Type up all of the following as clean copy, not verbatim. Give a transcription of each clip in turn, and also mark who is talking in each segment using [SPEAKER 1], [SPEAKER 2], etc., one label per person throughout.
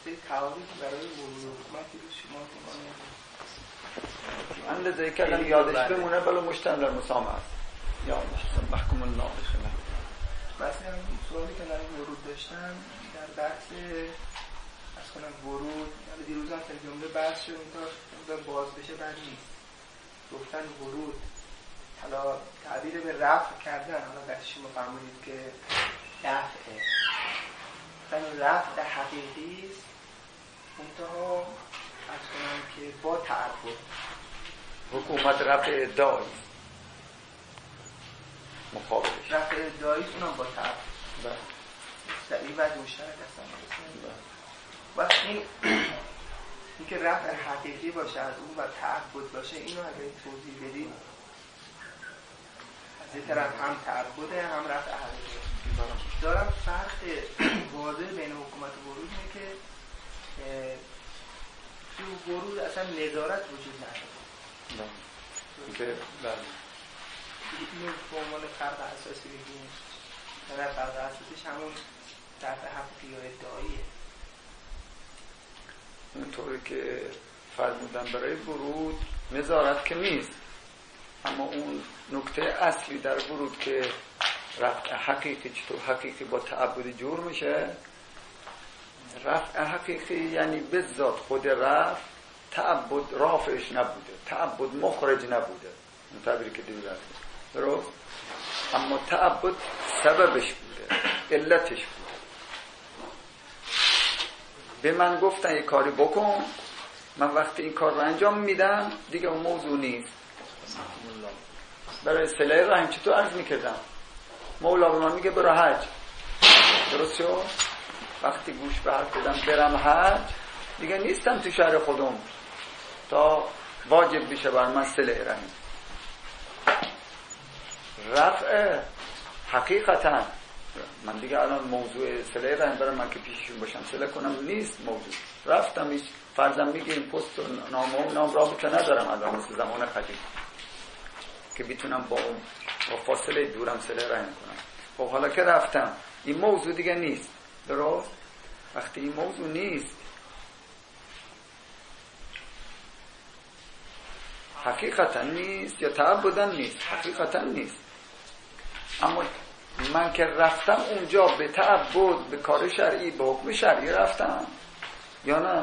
[SPEAKER 1] سری تعاریف برای ورود حکومتی رو شما
[SPEAKER 2] اندازه کلم یادش بمونه بلا مشتم در مسامه هست یا محکم الله بخیره.
[SPEAKER 1] بس این سوالی که در ورود داشتم در بحث از کنم ورود، دیروز هم که جمله بحث شد این باز بشه بعد نیست گفتن ورود، حالا تعبیر به رفع کردن، حالا دست شما فرمودید که دفعه رفع حقیقی است، منتها از کنم که با تعبد
[SPEAKER 2] حکومت رفع ادعایی مقابلش
[SPEAKER 1] رفع ادعایی اونم با تعبد سریع و مشترک هستن. و این که رفع حقیقی باشه از اون و تعبد باشه، اینو اگه توضیح بدید. از این طرف هم تعبده هم رفع حقیقی دارم. فرق واضح بین حکومت و ورود اینه که تو ورود اصلا نظارت وجود نداره. اینو به عنوان فرق اساسی بگیم. در فرق اساسیش همون رفع حقیقی یا ادعاییه.
[SPEAKER 2] اونطوری که فرمودن برای ورود نظارت که نیست، اما اون نکته اصلی در ورود که رفع حقیقی، چطور حقیقی با تعبد جور میشه. رفع حقیقی یعنی به ذات خود رفع تعبد رافعش نبوده، تعبد مخرج نبوده، اون تعبیری که دیگه درست، اما تعبد سببش بوده، علتش بوده. به من گفتن یک کاری بکن، من وقتی این کار رو انجام میدم دیگه اون موضوع نیست. برای صله رحم چطور عرض میکردم، مولا به من میگه برو حج، درست شد؟ وقتی گوش به حرف بدم برم حج دیگه نیستم تو شهر خودم تا واجب بشه بر من صله رحم. رفع حقیقتا من دیگه الان موضوع صله رحم برای من که پیششون باشم صله کنم نیست موضوع. رفتم هیچ فرضم میگه این پست و نام رابطه ندارم الان مثل زمان قدیم که بیتونم با فاصله دورم صله رحم کنم. خب حالا که رفتم این موضوع دیگه نیست، درست؟ وقتی این موضوع نیست، حقیقتا نیست یا تعبداً نیست، حقیقتا نیست. اما من که رفتم اونجا به تعبد، به کار شرعی، به حکم شرعی رفتم یا نه؟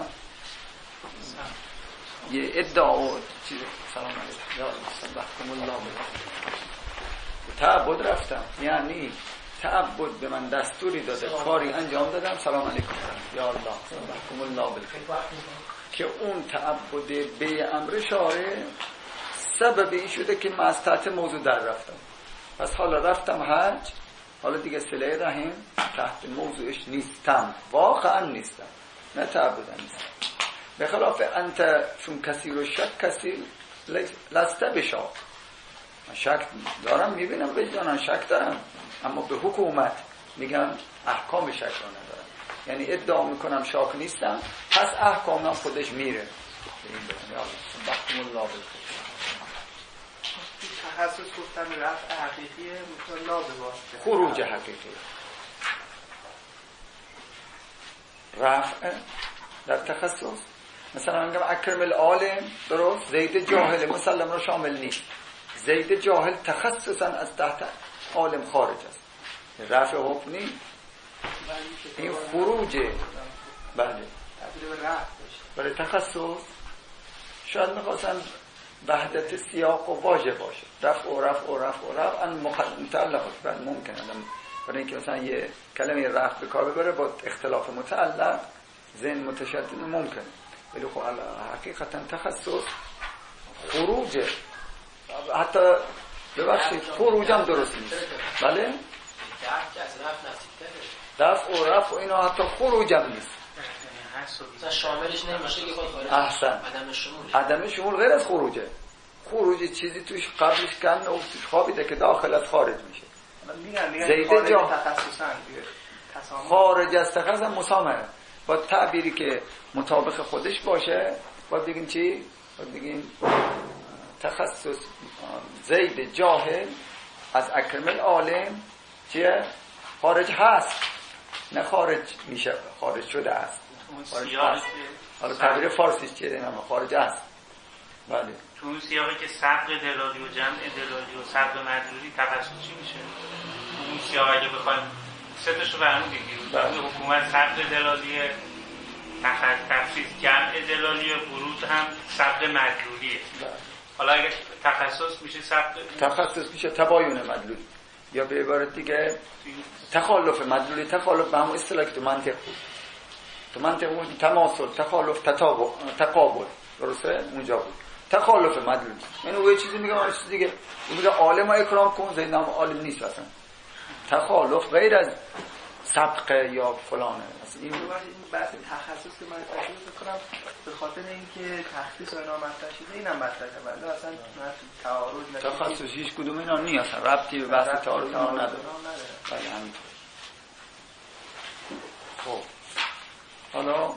[SPEAKER 2] یه ادعا چیز سلام علیکم یا سبحکم الله به تعبد رفتم، یعنی تعبد به من دستوری داده، کاری انجام دادم، سلام علیکم یا الله سبحکم الله بالخیر، که اون تعبد به امر شارع سبب این شده که من از تحت موضوع در رفتم. پس حالا رفتم حج، حالا دیگه صله رحم تحت موضوعش نیستم، واقعا نیستم، نه تعبدن نیستم. به خلاف انت چون کسی رو شک کسی لسته بشاک، من شک دارم میبینم وجدانم شک دارم، اما به حکومت میگم احکام شک رو ندارم، یعنی ادعا میکنم شاک نیستم، پس احکامم خودش میره. بختم الله بالخیر.
[SPEAKER 1] تخصص گفتن رفع حقیقیه مطلع بباسته
[SPEAKER 2] خروج حقیقی. رفع در تخصص مثلا میگم اکرم العالم، درست؟ زید جاهل مسلم را شامل نیست. زید جاهل تخصصا از تحت عالم خارج است، رفع حکمی این خروجه. بله برای تخصص شاید میخواستن وحدت سیاق و واژه باشه، رفع و رفع و رفع و رفع ان متعلقات. بله ممکنه برای اینکه مثلا یه کلمه رفع به کار ببره با اختلاف متعلق ذهن متشدد ممکنه، ولی خب حقیقتا تخصص خروجه. حتی ببخشید خروج هم درست نیست. بله رفع و رفع و اینا حتی خروج هم نیست،
[SPEAKER 3] شاملش نمیشه که خود
[SPEAKER 2] احسن عدم شمول غیر از خروجه. خروج چیزی توش قبلش کم و توش خوابیده که داخل از خارج میشه. زیده جا خارج از تخصص مسامحه با تعبیری که مطابق خودش باشه. باید بگیم چی؟ باید بگیم تخصص زید جاهل از اکرم العالم چیه؟ خارج هست، نه خارج میشه، خارج شده است.
[SPEAKER 4] اون
[SPEAKER 2] خارج
[SPEAKER 4] سیاقی
[SPEAKER 2] هست.
[SPEAKER 4] که
[SPEAKER 2] حالا تعبیر فارسیش چیه؟ اینم خارج است. بله.
[SPEAKER 4] تو اون سیاقی که سبق دلالی و جمع دلالی و سبق مدلولی تخصصی میشه. اون سیاقی که بخوایم سه تاشو برامون بگیریم. حکومت سبق دلالی، تخصیص جمع دلالی، ورود هم سبق مدلولیه. حالا اگه تخصص میشه سبق
[SPEAKER 2] تخصص میشه تباین مدلولی، یا به عبارت دیگه تخالف مدلولی. تخالف به همون اصطلاحی که تو منطق بود. تو منطق بود تماثل، تخالف، تقابل. درسته؟ اونجا بود. تخالف مدلولی یعنی او یه چیزی میگه اون چیز دیگه. اون میگه عالم ها اکرام کن، زید نام عالم نیست اصلا. تخالف غیر از سبقه یا فلانه.
[SPEAKER 1] این بحث تخصص که من تشریح می‌کنم به خاطر اینکه تخصیص اینا مطرح شده، اینم مطرحه. ولی اصلا نه تعارض نه
[SPEAKER 2] تخصص هیچ کدوم اینا نیست، اصلا ربطی به بحث تعارض نداره. بله همین. خب حالا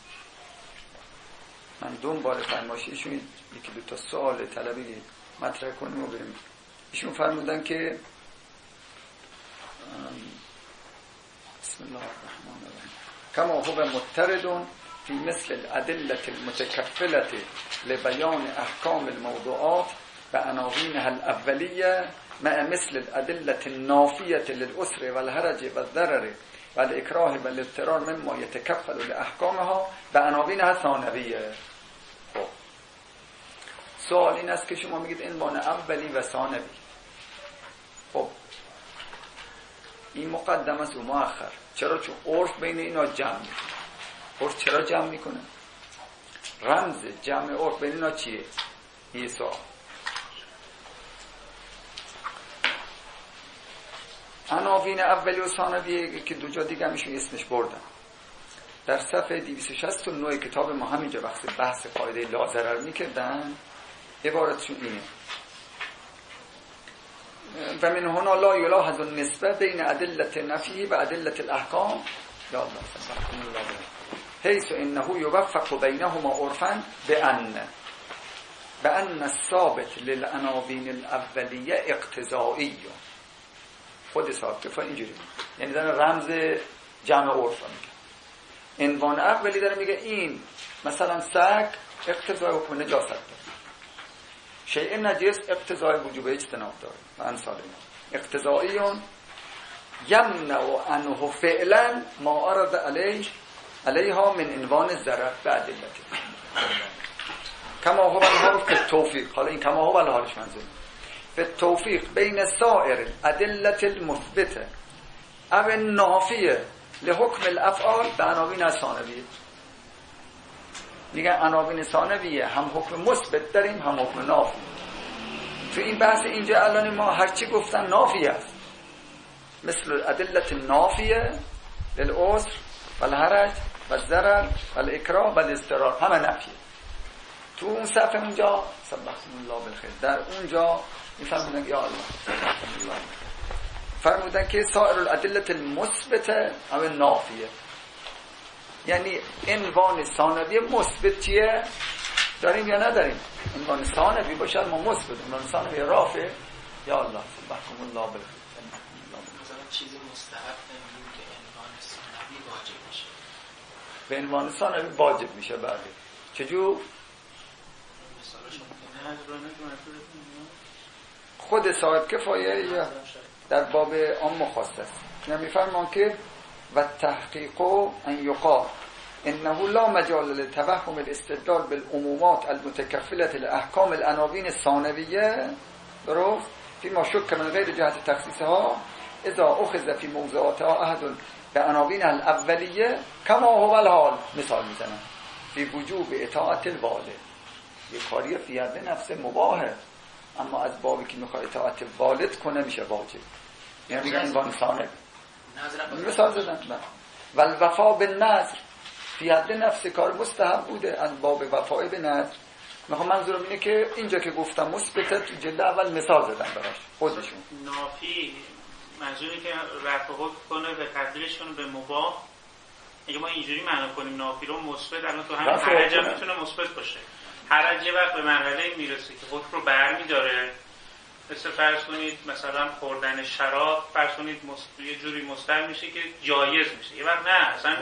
[SPEAKER 2] من دنبال فرمایششون یکی دو تا سوال طلبی مطرح کنیم و بریم. ایشون فرمودن که بسم الله الرحمن الرحیم کما هو مضطرد فی مثل الادله المتکفله لبیان احکام الموضوعات بعناوینها الاولیه مع مثل الادله النافیه للعسر والحرج والضرر والاکراه والاضطرار مما یتکفل لاحکامها بعناوینها الثانویه. خب سوال این است که شما میگید عنوان اولی و ثانوی. خب این مقدم است و مؤخر. چرا؟ چون عرف بین اینا جمع میکنه. عرف چرا جمع میکنه؟ رمز جمع عرف بین اینا چیه؟ یه سوال. عناوین اولی و ثانوی که دو جا دیگه همیشون اسمش بردن. در صفحه 269 کتاب ما همینجا وقتی بحث قاعده لا ضرر میکردن عبارتشون اینه: و من هنا لا یلاحظ النسبه بین ادله نفی و ادله الاحکام یا الله سبحانه و تعالی حيث انه يوفق بينهما عرفا بان الثابت للعناوین الاولیه اقتضایی. خود ثابت اینجوری یعنی داره رمز جمع عرف میگه. عنوان اولی داره میگه این مثلا سگ اقتضای حکم نجاست داره، شیء نجس اقتضای وجوب اجتناب داره و امثال اینا. اقتضاییون یمنع عنه فعلا ما عرض علیها من عنوان ضرر بعد کما هو الحال فی التوفیق. حالا این کما هو الحالش منظور فی التوفیق بین سائر ادله المثبته او النافیه لحکم الافعال به عناوین ثانویه. میگن عناوین ثانویه هم حکم مثبت داریم هم حکم نافی. تو این بحث اینجا الان ما هرچی گفتن نافی است، مثل ادله النافیه للعسر والحرج والضرر والاکراه والاضطرار، همه نفیه. تو اون صفحه اونجا سبحان الله بالخیر در اونجا میفرمودن یا الله فرمودن که سائر الادله المثبته او نافیه، یعنی عنوان ثانوی مثبت چیه داریم یا نداریم. عنوان ثانوی باشه ما مثبت، عنوان ثانوی رافع یا الله سبحان الله بالخیر.
[SPEAKER 3] مثلا چیزی مستحب نمیگیم که عنوان ثانوی واجب میشه،
[SPEAKER 2] به عنوان ثانوی واجب میشه. بعد چجور خود صاحب کفایه یا در باب عام خاص است. میفرمان که و تحقیق ان یقال انه لا مجال لتوهم الاستدلال بالعمومات المتكفله لاحکام العناوین الثانویه درست فيما شك من غیر جهت تخصیصها اذا اخذ في موضوعاتها احد بعناوین الاولیه كما هو الحال. مثال میزنم فی وجوب اطاعت الوالد، یه کاری فی حد نفس مباهه اما از بابی که میخواد اطاعت والد کنه میشه واجب، یعنی میگن عنوان ثانوی. مثال زدن و الوفا بالنذر فی حد نفس کار مستحب بوده از باب وفای به نذر. میخوام منظورم اینه که اینجا که گفتم مثبته تو جلد اول مثال زدن براش خودشون.
[SPEAKER 4] نافی منظوری که رفع حکم کنه و تبدیلش کنه به مباح. اگه ما اینجوری معنا کنیم نافی رو مثبت، الان تو همین حرج هم میتونه مثبت باشه. حرج یه وقت به مرحله میرسه که حکم رو برمی‌داره، مثل فرض کنید مثلا خوردن شراب فرض کنید یه جوری مستر میشه که جایز میشه، یه وقت نه اصلا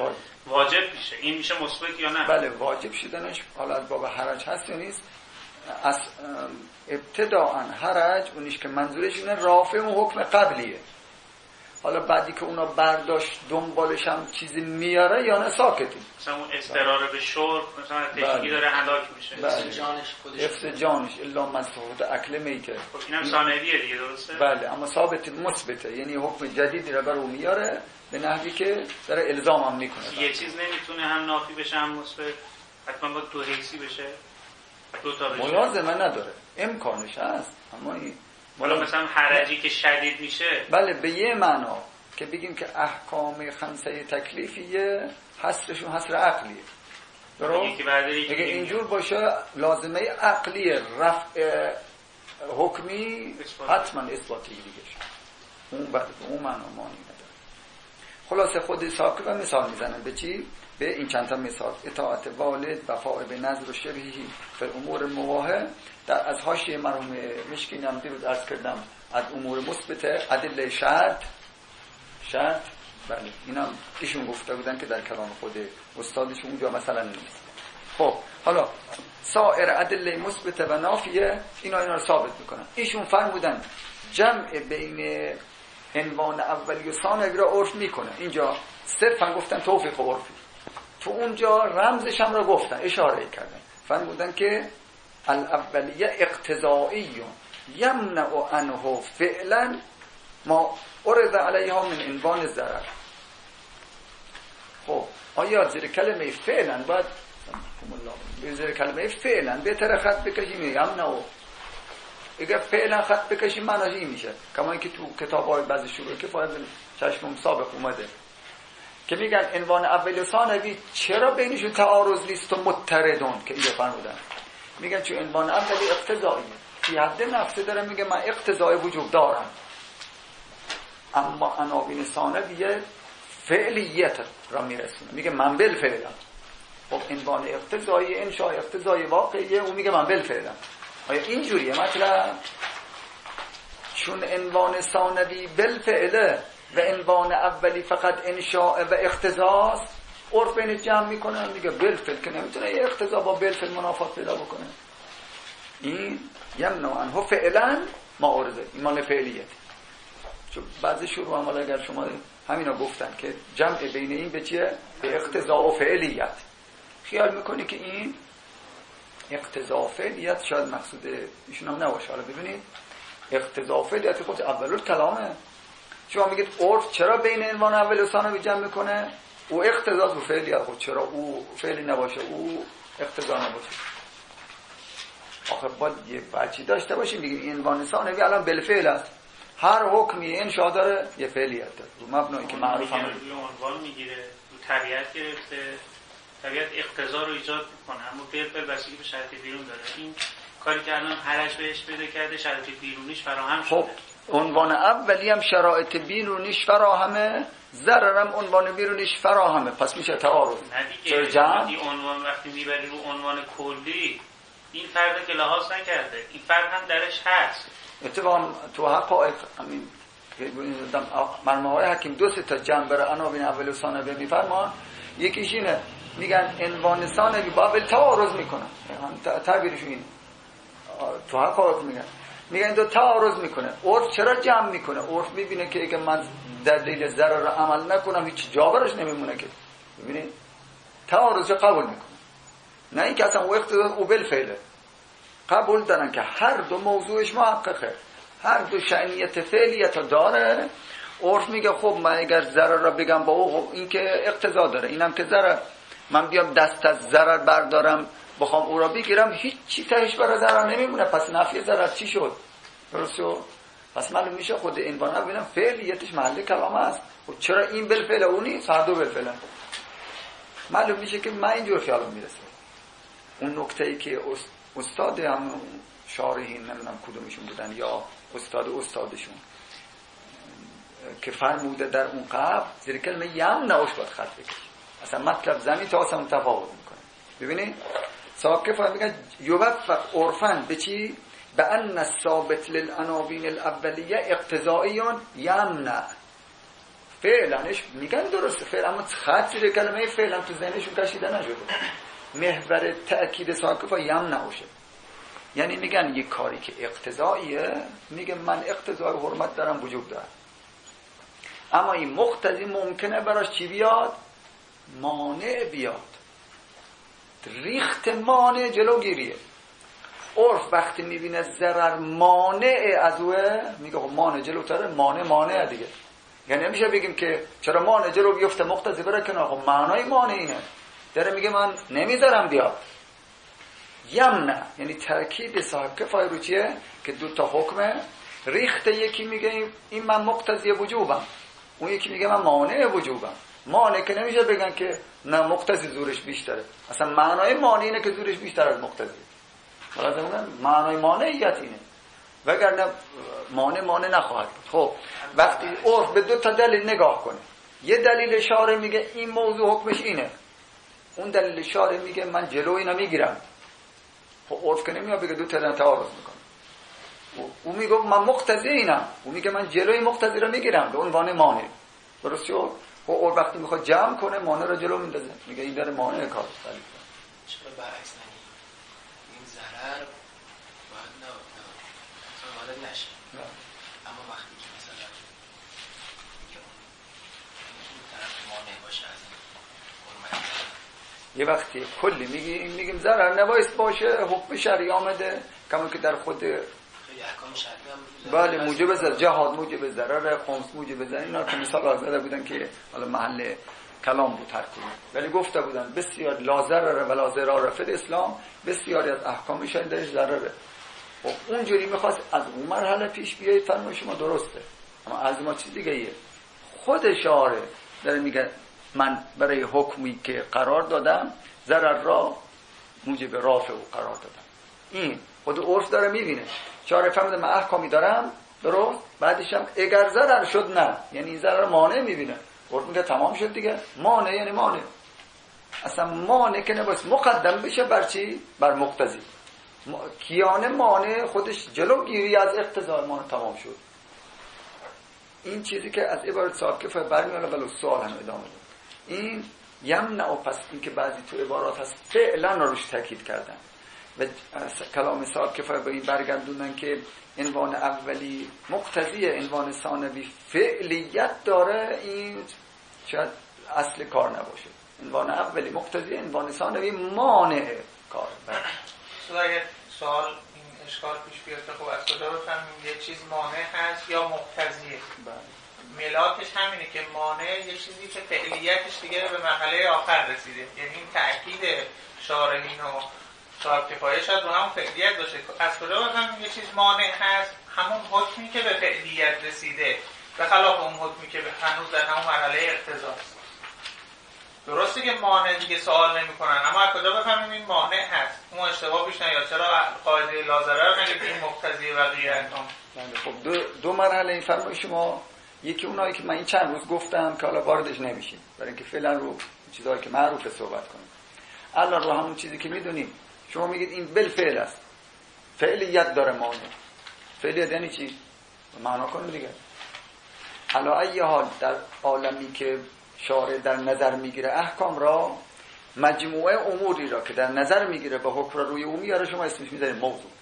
[SPEAKER 4] واجب میشه. این میشه مثبت یا نه؟
[SPEAKER 2] بله واجب شدنش حالا از باب حرج هست یا نیست. از ابتداء حرج اونیش که منظورش اینه رافع اون حکم قبلیه. حالا بعدی که اونا برداشت دنبالش هم چیزی میاره یا نه ساکتی.
[SPEAKER 4] مثلا اون اضطرار به شرب مثلا تشنگی داره هلاک میشه.
[SPEAKER 2] حفظ جانش الا مصفوفت اکل میته.
[SPEAKER 4] خب اینم ثانویه دیگه درسته؟
[SPEAKER 2] بله اما ثابت مثبته، یعنی حکم جدیدی رو برو میاره به نحوی که داره الزام هم میکنه.
[SPEAKER 4] یه چیز نمیتونه هم نافی بشه هم مثبت، حتما با دو حیثی بشه، دو تا بشه.
[SPEAKER 2] ملازمه نداره، امکانش هست. اما این
[SPEAKER 4] حالا مثلا حرجی که شدید میشه،
[SPEAKER 2] بله به یه معنا که بگیم که احکام خمسه تکلیفیه حصرشون حصر عقلیه. درست؟ اگه اینجور باشه لازمه عقلیه رفع حکمی حتما اثباتی دیگه شد. اون بعد اون معنا معنی نداره. خلاصه خود ساکت و مثال میزنن به چی؟ به این چند تا مثال: اطاعت والد، وفاء به نذر و شبهی فی امور مباحه. در از حاشیه مرحوم مشکین هم دیروز عرض کردم از امور مثبت ادله شرط بله اینا ایشون گفته بودن که در کلام خود استادشون اونجا مثلا نیست. خب حالا سایر ادله مثبت و نافیه اینا رو ثابت میکنن. ایشون فرمودن جمع بین عنوان اولی و ثانوی را عرف میکنه. اینجا صرفا گفتن توفیق و عرفی، تو اونجا رمزش هم را گفتن، اشاره کردن، فرمودن که الاولیه اقتضایی یمنع عنه فعلا ما عرض علیها من عنوان ضرر. خب آیا زیر کلمه فعلا باید زیر کلمه فعلا بهتره خط بکشیم یمنع؟ اگر فعلا خط بکشیم معناش این میشه، کما اینکه تو کتاب‌های بعضی شروع که فاید چشمم سابق اومده که میگن عنوان اول و ثانوی چرا بینشون تعارض نیست و متردون که اینجا فرمودن. میگن چون عنوان اولی اقتضایی فی حد نفسه داره، میگه من اقتضای وجود دارم، اما عناوین ثانویه فعلیت را میرسونه، میگه من بالفعلم. خب عنوان اقتضایی انشاء اقتضای واقعیه، اون میگه من بالفعلم. آیا اینجوریه مطلب؟ چون عنوان ثانوی بالفعله و عنوان اولی فقط انشاء و اقتضاست، عرف بین جمع میکنه میگه بالفعل که نمیتونه یه اقتضا با بالفعل منافات پیدا بکنه. این یمنع عنه فعلا معارضه، این مال فعلیت. چون بعضی شروع هم اگر شما همینا گفتن که جمع بین این به چیه؟ به اقتضا و فعلیت. خیال میکنی که این اقتضا و فعلیت شاید مقصود ایشون هم نباشه. حالا ببینید اقتضا و فعلیت خود اولول کلامه. شما میگید عرف چرا بین عنوان اول و ثانوی جمع میکنه؟ او اقتضا و فعلیت. خود چرا او فعلی نباشه او اقتضا نباشه؟ آخه باید یه بچی داشته باشیم بگیم عنوان ثانوی الان بالفعل است، هر حکمی انشاء داره یه فعلیت داره رو مبنایی که معروف هم
[SPEAKER 4] عنوان میگیره، رو طبیعت گرفته، طبیعت اقتضا رو ایجاد میکنه، اما بالفعل بستگی به شرط بیرون داره. این کاری که الان هرش بهش پیدا کرده شرایط بیرونیش فراهم شده.
[SPEAKER 2] خب عنوان اولی هم شرایط بیرونیش فراهمه، ضررم عنوان بیرونیش فراهمه، پس میشه تعارض.
[SPEAKER 4] نه دیگه این عنوان وقتی میبری رو عنوان کلی، این فرد که لحاظ نکرده، این فرد هم درش هست.
[SPEAKER 2] اتفاقا تو حقایق همین مرموهای حکیم دو سه تا جمع برای عناوین اول و ثانوی میفرمان. یکیش اینه میگن عنوان ثانوی با اول تعارض میکنه، تعبیرش اینه. تو حقایق میگن دو تعارض میکنه. عرف چرا جمع میکنه؟ عرف میبینه که اگه من در دلیل ضرر عمل نکنم هیچ جا برش نمیمونه که. ببینید تعارض قبول میکنه، نه اینکه اصلا او اقتضا او بالفعله. قبول دارن که هر دو موضوعش محققه، هر دو شأنیت فعلیت داره. عرف میگه خب من اگر ضرر را بگم با او، این که اقتضا داره، اینم که ضرر، من بیام دست از ضرر بردارم بخوام او را بگیرم هیچ چی تهش برای ضرر نمیمونه، پس نفی ضرر چی شد؟ درسته؟ پس معلوم میشه خود عنوان ببینم فعلیتش محل کلام است. خب چرا این بالفعل اون نیست؟ هر دو بالفعل. معلوم میشه که من اینجور خیالم میرسه اون نکته‌ای که استاد هم شارحین نمیدونم کدومشون بودن یا استادشون که فرموده در اون قبل زیر کلمه یمنع باید خط بکش، اصلا مطلب زمین تا آسمون تفاوت میکنه. ببینید ساکت فرمودن یوفق عرفاً به چی؟ به ان الثابت للعناوین الاولیه اقتضایی یمنع فعلنش میگن درسته، فعل، اما خط زیر کلمه فعلا تو ذهنشون کشیده نشده. محور تأکید ساکفا یم نباشه. یعنی میگن یک کاری که اقتضاییه، میگه من اقتضای حرمت دارم، وجوب دارم، اما این مقتضی ممکنه براش چی بیاد؟ مانع بیاد. ریخت مانع جلوگیریه. عرف وقتی میبینه ضرر مانع از اوه، میگه خب مانع جلوتره، مانع دیگه. یعنی نمیشه بگیم که چرا مانع جلو بیفته مقتضی بره کنار. خب معنای مانع اینه، داره میگه من نمیذارم بیاد. یمنع یعنی تأکید صاحب کفایه رو چیه؟ که دو تا حکمه. ریخت یکی میگه این من مقتضی وجوبم، اون یکی میگه من مانع وجوبم. مانع که نمیشه بگن که نه مقتضی زورش بیشتره. اصلا معنای مانع اینه که زورش بیشتر از مقتضی. حالا معنای مانعیت اینه، وگرنه مانع نخواهد بود. خب وقتی عرف به دو تا دلیل نگاه کنه، یه دلیل شارع میگه این موضوع حکمش اینه، اون دلیل شارع میگه من جلو اینا میگیرم. خب عرف که نمیاد بگه دو تا تعارض میکنه. اون میگه من مقتضی اینم، اون میگه من جلوی مقتضی رو میگیرم به عنوان مانع. درست شد؟ خب عرف وقتی میخواد جمع کنه مانع رو جلو میندازه، میگه این داره مانع کار است.
[SPEAKER 3] چرا برعکس نگیم؟ این ضرر باید وارد نشه. اما وقتی که مثلا این طرف مانع باشه از حرمت،
[SPEAKER 2] یه وقتی کلی میگیم ضرر نباید باشه، حکم شرعی آمده کما که در خود
[SPEAKER 3] خیلی احکام شرعی هم
[SPEAKER 2] بله موجب ضرر، جهاد موجب ضرر، خمس موجب ضرر، اینا که مثال زده بودن که حالا محل کلام بود هر کدوم، ولی گفته بودن بسیار لا ضرر ولا ضرار فی الاسلام، بسیاری از احکام شرعی درش ضرره. خب اونجوری میخواست از اون مرحله پیش بیایید، فرمای شما درسته، اما از ما چیز دیگه ایه. خود شارع داره میگه من برای حکمی که قرار دادم ضرر را موجب رافع او قرار دادم. این خود عرف داره میبینه. شارع فهمیده من احکامی دارم درست، بعدش هم اگر ضرر شد نه، یعنی این ضرر مانع میبینه. عرف میگه تمام شد دیگه، مانع یعنی مانع. اصلا مانع که نباید مقدم بشه بر چی؟ بر مقتضی. کیانه مانع خودش جلوگیری از اقتضای مانع تمام شد. این چیزی که از عبارت ساکفه برمیاره، ولی سوال هم ادامه داد. این یمنع و پس این که بعضی تو عبارات هست فعلا روش تاکید کردن و کلام ساکفه به این برگردوندن که عنوان اولی مقتضیه، عنوان ثانوی فعلیت داره. این شاید اصل کار نباشه. عنوان اولی مقتضیه، عنوان ثانوی مانع کار.
[SPEAKER 1] اگه سوال این اشکال پیش بیاد که خب از کجا بفهمیم یه چیز مانع هست یا مقتضیه؟ ملاکش همینه که مانع یه چیزی که فعلیتش دیگه به مرحله آخر رسیده، یعنی این تأکید شارعین و صاحب کفایه شاید رو همون فعلیت باشه. از کجا بفهمیم یه چیز مانع هست؟ همون حکمی که به فعلیت رسیده، به خلاف اون حکمی که هنوز در همون مرحله اقتضاست. درسته که مانع دیگه سوال نمی‌کنن، اما از کجا بفهمیم این مانع هست؟ اون اشتباه پیش نیاد. چرا قاعده لا ضرر نگید این مقتضی بقیه احکام؟
[SPEAKER 2] خب دو مرحله این فرمای شما، یکی اونایی که من این چند روز گفتم که حالا واردش نمیشیم برای اینکه فعلا رو چیزایی که معروفه صحبت کنیم. الان رو همون چیزی که میدونیم شما میگید این بالفعل است، فعلیت داره مانع. فعلیت یعنی چی؟ معنا کنیم دیگه. حالا ای حال در عالمی که شارع در نظر میگیره احکام را، مجموعه اموری را که در نظر میگیره با حکم را روی او میاره، شما اسمش میذارید موضوع.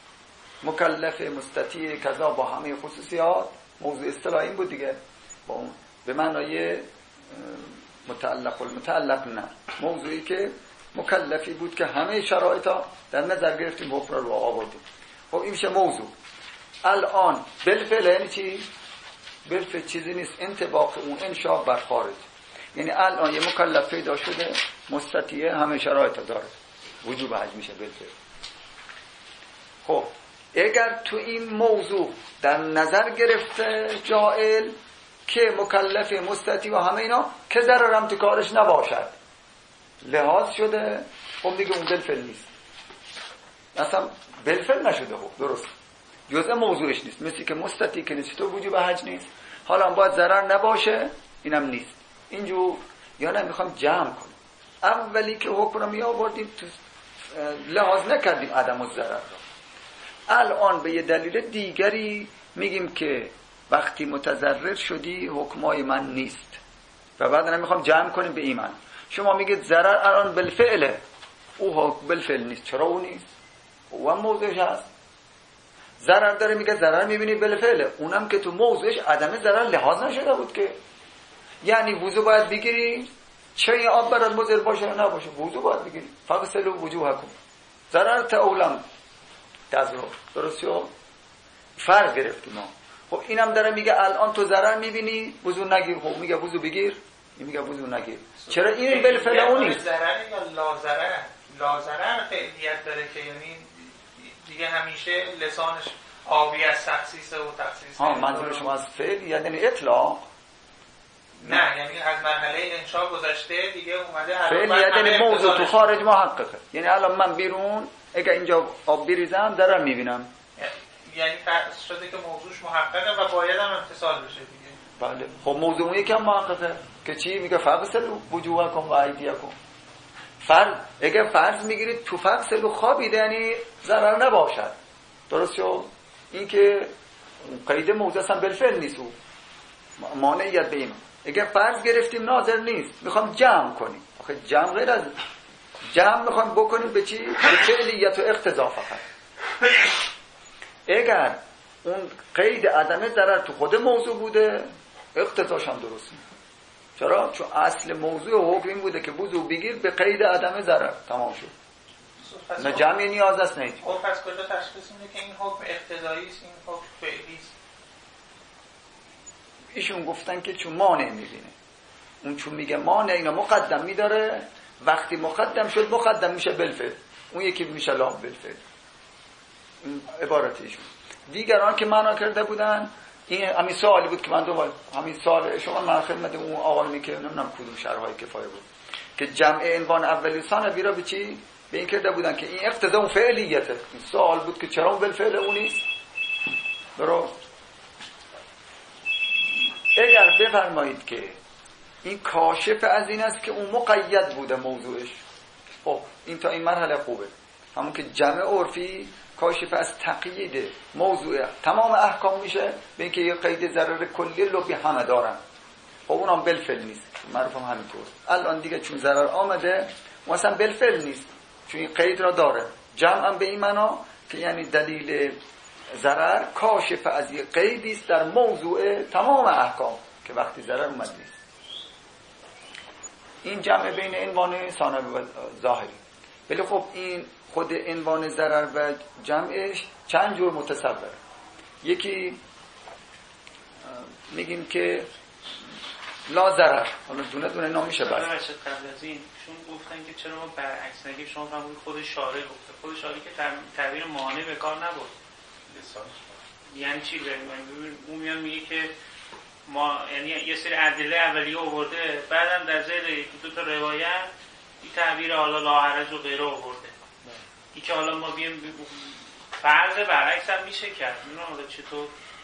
[SPEAKER 2] مکلف، مستطیع، کذا، با همه خصوصیات. موضوع اصطلاح این بود دیگه، با اون به معنای متعلق نه، موضوعی که مکلفی بود که همه شرایطا در نظر گرفتیم، حکم را رو آوردیم. خب این میشه موضوع. الان بالفعل یعنی چی؟ بالفعل چیزی نیست انطباق اون انشا بر خارج. یعنی الان یه مکلف پیدا شده، مستطیع، همه شرایطا داره، وجوب حج میشه بالفعل. خب اگر تو این موضوع در نظر گرفته جائل که مکلف، مستطیع و همه اینا که ضررم تو کارش نباشد لحاظ شده، خب دیگه اون بالفعل نیست، اصلا بالفعل نشده. خب درست جزء موضوعش نیست، مثل که مستطیع که نیست تو وجوب حج نیست. حالا باید ضرر نباشه، اینم نیست. اینجور یا نه میخوام جمع کنیم. اولی که حکم رو می آوردیم تو لحاظ نکردیم عدم الضرر را. الان به یه دلیل دیگری میگیم که وقتی متضرر شدی حکمای من نیست و بعد نمیخوام جمع کنیم به ایمان. شما میگید ضرر الان بالفعله، او حکم بالفعل نیست. چرا او نیست؟ او هم موضوعش هست. ضرر داره میگه ضرر میبینی بالفعله، اونم که تو موضوعش عدم ضرر لحاظ نشده بود که. یعنی وضو باید بگیری، چه این آب برات مضر باشه یا نباشه، وضو باید بگیری. فغسلوا وجوهکم ضرر تعولم تزرو. درست شو؟ فرض گرفتیم ما. خب اینم داره میگه الان تو ضرر میبینی وضو نگیر. خب میگه وضو بگیر، این میگه وضو نگیر. چرا این بالفعل اون نیست؟
[SPEAKER 1] ضرر یا لازرر؟ لازرر فعلیت داره که یعنی دیگه همیشه لسانش آبی از تخصیص و تخصیص.
[SPEAKER 2] منظور شما از فعل یعنی اطلاق؟
[SPEAKER 1] نه، یعنی از مرحله انشاء گذشته دیگه اومده.
[SPEAKER 2] فعل یعنی موضوع تو خارج محققه. یعنی الان من بیرون اگه اینجا آب بریزم ضرر میبینم،
[SPEAKER 1] یعنی فرض شده که موضوعش محققه و باید هم امتصال بشه دیگه.
[SPEAKER 2] بله. خب موضوع یکم محققه که چی میگه؟ فغسلوا وجوهکم و ایدیکم. اگه فرض میگیرید تو فغسلوا خوابیده یعنی ضرر نباشد. درست شد؟ این که قید موضوع اصلا بالفعل نیست، او مانعیت به این. اگه فرض گرفتیم ناظر نیست، میخوام جمع کنیم. آخه جمع غیر از جمع میخوام بکنیم به چی؟ به فعلیت و اقتضا فقط. اگر اون قید عدم ضرر تو خود موضوع بوده، اقتضاش هم درست نیست. چرا؟ چون اصل موضوع حکم این بوده که وضو بگیر به قید عدم ضرر، تمام شد. نه جمع نیاز است. نه
[SPEAKER 1] خب پس کجا تشخیص میده که این حکم اقتضایی است، این حکم فعلی است؟
[SPEAKER 2] ایشون گفتن که چون مانع میبینه. اون چون میگه مانع اینا مقدم میداره، وقتی مقدم شد مقدم میشه بالفعل، اون یکی میشه لا بالفعل. عبارت ایشون. دیگران که معنا کرده بودن، این همین سوالی بود که من دوباره همین سوال شما من خدمت اون آقایی که نمیدونم کدوم شرحای کفایه بود که جمع عنوان اولی ثانوی را به چی به این کرده بودن که این اقتضا اون فعلیته. این سوال بود که چرا اون بالفعل اون نیست. درست. اگر بفرمایید که این کاشف از این است که اون مقید بوده موضوعش، خب این تا این مرحله خوبه. همون که جمع عرفی کاشف از تقیید موضوع تمام احکام میشه به اینکه یه قید ضرر کلی لبی همه دارن. خب اونم بالفعل نیست، معروف هم همینطور. الان دیگه چون ضرر آمده مثلا بالفعل نیست، چون این قید را داره. جمع هم به این معنا که یعنی دلیل ضرر کاشف از یه قیدی است در موضوع تمام احکام که وقتی ضرر اومد نیست. این جمع بین عنوان ثانوی و ظاهری. ولی خب این خود عنوان ضرر و جمعش چند جور متصوره. یکی میگیم که لا ضرر، حالا دونه دونه نامیشه بس.
[SPEAKER 4] قبل از این شون گفتن که چرا ما برعکس نگیم، شما فرمودید خود شارع گفته، خود شارع که تعبیر مانع به کار نبرد. یعنی چی؟ اون میگه که ما یعنی یه سری ادله اولیه آورده، بعدم در زیر دو تا روایت این تعبیر حالا لا حرج و غیره آورده. این که حالا ما بیم فرض برعکس هم میشه کرد. اینو حالا چطور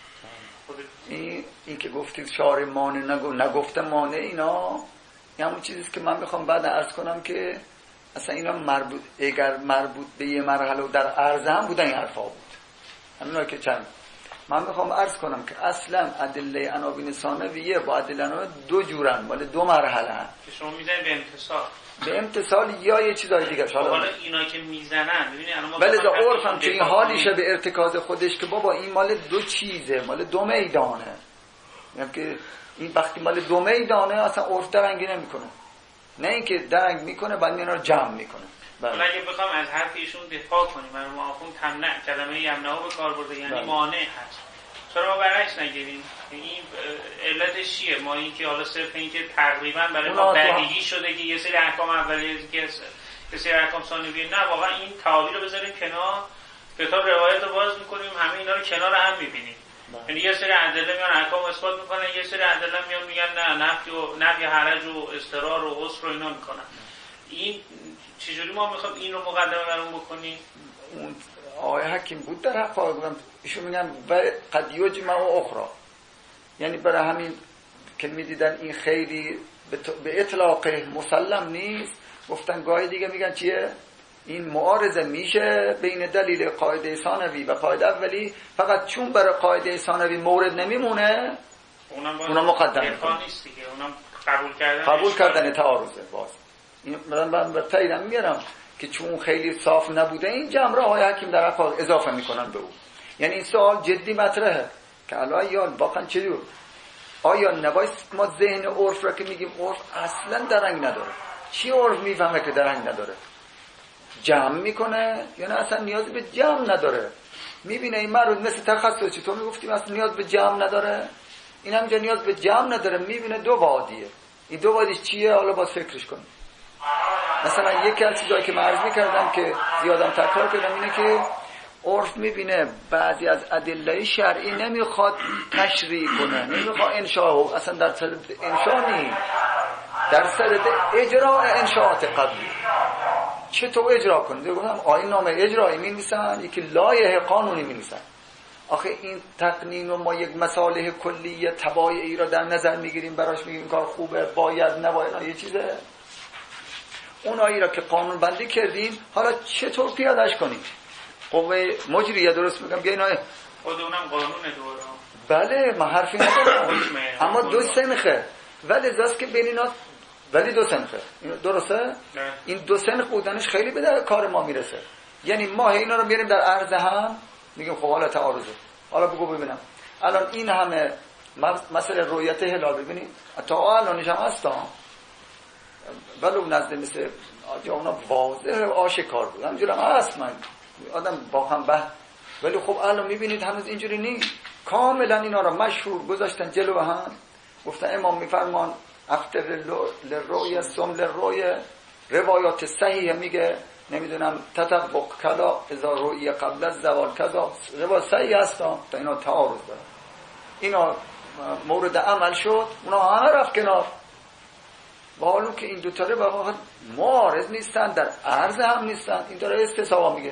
[SPEAKER 2] این که گفتید شارع مانع نگفته مانع، اینا همون چیزیست که من میخوام بعد عرض کنم که اصلا اینا اگر مربوط به یه مرحله و در عرض هم بودن این حرفا بود. همینا که چند من میخوام عرض کنم که اصلا ادله عناوین ثانویه با ادله عناوین دو جورن، ولی دو مرحله هست
[SPEAKER 4] که شما میزنید به امتصال.
[SPEAKER 2] به امتصال یا یه چیزای دیگه.
[SPEAKER 4] حالا اینا که میزنن ببینید الان ما
[SPEAKER 2] ولی عرفم که این حالیشه به ارتکاز خودش که بابا این مال دو چیزه، مال دو میدانه. میگم که این وقتی مال دو میدانه اصلا عرف درنگی نمیکنه، نه اینکه درنگ میکنه بعد اینا رو جمع میکنه.
[SPEAKER 4] حالا اگه بخوام از حرف ایشون دفاع کنیم، من معافون تمنع کلمه یمنعه به کار برده یعنی مانع هست، چرا ما برعکس نگیریم؟ این علتش چیه؟ ما این که حالا صرف این که تقریبا برای ما بدیهی شده که یه سری احکام اولیه که یه سری احکام ثانویه، نه واقعا این تعابیر رو بذاریم کنار، کتاب روایت رو باز میکنیم، همه اینا رو کنار هم میبینیم. یعنی یه سری ادله میان احکام اثبات میکنن، یه سری ادله میان میگن نه نفی حرج و اضطرار و عسر و اینا میکنن. این چجوری ما میخوام این رو مقدمه برام بکنیم؟
[SPEAKER 2] اون آیه حکیم بود در حقا گفتم ایشون میگن و قد یجمع اخرى، یعنی برای همین که میدیدن این خیلی به اطلاق مسلم نیست، گفتن گاهی دیگه میگن چیه؟ این معارضه میشه بین دلیل قاعده ثانوی و قاعده اولی، فقط چون برای قاعده ثانوی مورد نمیمونه اونم مقدمه
[SPEAKER 4] نیست دیگه، اونم قبول کردن
[SPEAKER 2] تعارضه. باز این من به تاییدم میارم که چون خیلی صاف نبوده این جمع را های حکیم در افعال اضافه میکنن به اون. یعنی این سوال جدی مطرحه که الان یا واقعا چه جور آیا نبایست ما ذهن عرف را که میگیم عرف اصلا درنگ نداره، چی عرف میفهمه که درنگ نداره؟ جمع میکنه یا نه اصلا نیاز به جمع نداره؟ میبینه این مرد مثل تخصصی تو میگفتیم اصلا نیاز به جمع نداره، این همینجا نیاز به جمع نداره، میبینه دو وادیه. این دو وادیش چیه؟ حالا باز فکرش کنیم. مثلا یکی از چیزایی که من عرض میکردم که زیادم تکرار کردم اینه که عرف میبینه بعضی از ادله شرعی نمیخواد تشریح کنه، نمیخواد انشاء، اصلا در صدد انشاء نیست، در صدد اجراء انشاءات قبلی. چطور اجرا کنه؟ گفتم آیین نامه اجرایی می‌نویسن، یکی لایحه قانونی می‌نویسن. آخه این تقنین و ما یک مصالح کلیه تبایعی را در نظر میگیریم، براش میگیم کار خوبه، باید، نباید، یه چیزه. اونایی را که قانون بندی کردیم حالا چطور پیادهش کنیم؟ قوه مجریه درست میگم بیاین
[SPEAKER 4] خود اونم قانونه دوره.
[SPEAKER 2] بله من حرفی ندارم، اما دو سنخه ولی ازاست که بین اینا ولی دو سنخه، درسته؟
[SPEAKER 4] نه.
[SPEAKER 2] این دو سنخ بودنش خیلی به در کار ما میرسه. یعنی ما اینا رو بیاریم در عرض هم میگیم خب حالا تعارضه. حالا بگو ببینم الان این همه مسئله رؤیت هلال ببینید تا الانش هم هستم ولو نزد مثل اونا واضح آشکار بود، همجور هم هست، من آدم با هم به، ولی خب الان میبینید هنوز اینجوری نیست. کاملا اینا رو مشهور گذاشتن جلو هم، گفتن امام میفرمان افتر للرؤیه سم للرؤیه، روایات صحیحه میگه نمیدونم تطبق کلا اذا رؤیه قبل از زوال کذا، روایات صحیح هستن تا اینا تعارض دارن. اینا مورد عمل شد، اونا همه رفت کنار. با حالو که این دوتا رو واقعا معارض نیستن، در عرض هم نیستن. این داره استثابا میگه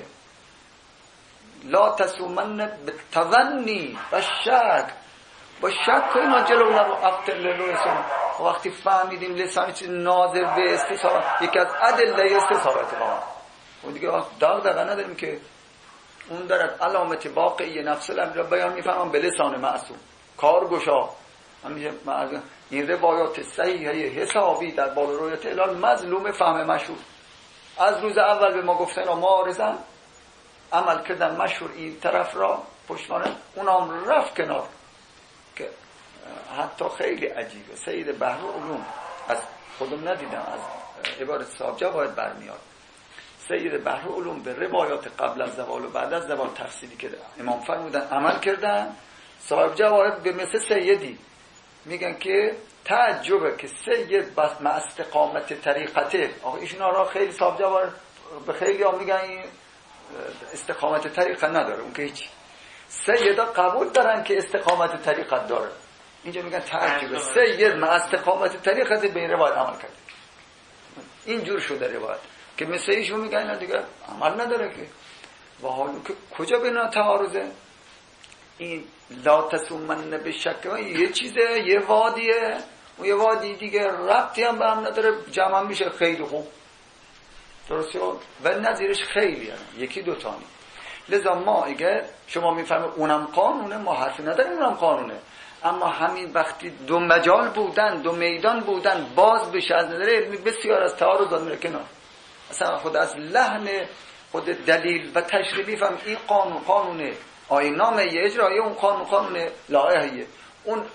[SPEAKER 2] لا تسومن بالتونی و شک، با شک که اینا جلو نبو افتر للرؤیه. وقتی فهمیدیم لسان چیز ناظر به استصحاب، یکی از ادله استصحاب اتفاقا و دیگه داغ نداریم که اون دارد علامت واقعی نفس الامر را بیان میفهمم به لسان معصوم کارگشا. همیشه این روایات صحیحه حسابی در باب رؤیت هلال مظلوم فهم مشهور. از روز اول به ما گفتن و معارضن عمل کردن مشهور این طرف را پشتوانه، اونام رفت کنار. که حتی خیلی عجیبه سید بحرالعلوم، از خودم ندیدم، از عبارت صاحب جواهر برمیاد، سید بحرالعلوم به روایات قبل از زوال و بعد از زوال تفصیلی که امام فرمودن عمل کردن. صاحب جواهر به مثل سیدی میگن که تعجبه که سید بس مع استقامت طریقته. آخه ایشون را خیلی صاحب جواهر به خیلی ها میگن این استقامت طریقه نداره، اون که هیچی. سیدا قبول دارن که استقامت طریقت داره. اینجا میگن تعجبه سید مع استقامت طریقت به این روایت عمل کرده. اینجور شده روایت که مثل ایشون میگن اینا دیگه عمل نداره که. و حالا که کجا بنا تعارضه؟ این لا تسومن بشک یه چیزه، یه وادیه و یه وادی دیگه ربطی هم به هم نداره، جمع میشه خیلی خوب، درسته؟ و نظیرش خیلی هست، یکی دوتانی. لذا ما اگه شما میفهمه اونم قانونه، ما حرفی نداریم اونم قانونه، اما همین وقتی دو مجال بودن، دو میدان بودن، باز بشه از نظر علمی بسیار از تعارض میره کنار. اصلا خود از لحن خود دلیل و تشریح فهم این قانونه آیین‌نامه اجرایی، اون قانون لایحه‌ایه، اون